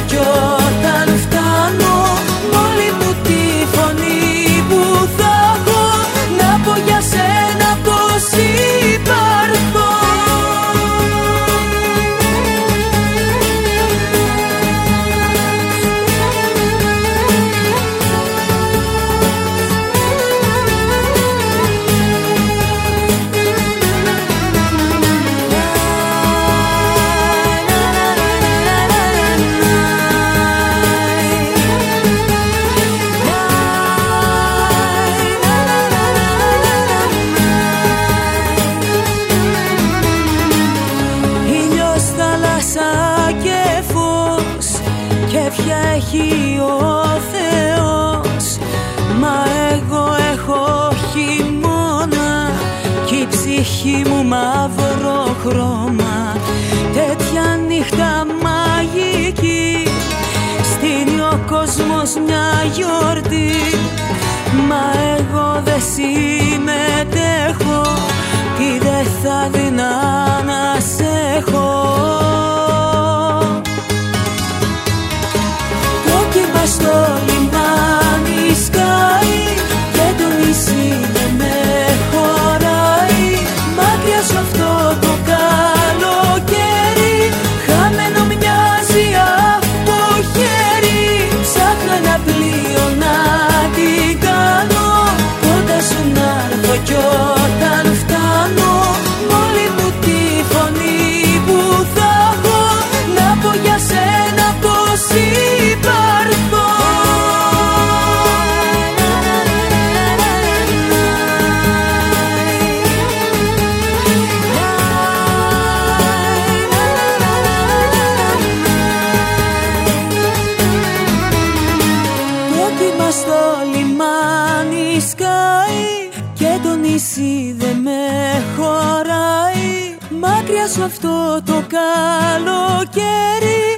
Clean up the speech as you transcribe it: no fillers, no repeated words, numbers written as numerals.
κι όταν φτάνω μ' όλη μου τη φωνή που θα έχω να πω για σένα πως υπάρχω. Ποια έχει ο Θεός, μα εγώ έχω χειμώνα κι η ψυχή μου μαύρο χρώμα. Τέτοια νύχτα μαγική στείνει ο κόσμος μια γιορτή, μα εγώ δεν συμμετέχω τι δεν θα δεινά να σε έχω. Στο λιμάνι σκάει και το νησί δεν με χωράει. Μάκρια σου αυτό το καλοκαίρι χαμένο μοιάζει από χέρι. Ψάχνω ένα πλοίο να την κάνω κοντά σου να έρθω κι όταν φτάνω μ' όλη μου τη φωνή που θα έχω να πω για σένα πως υπάρχω. Στο λιμάνι σκάει και το νησί δεν με χωράει. Μάκρια σου αυτό το καλοκαίρι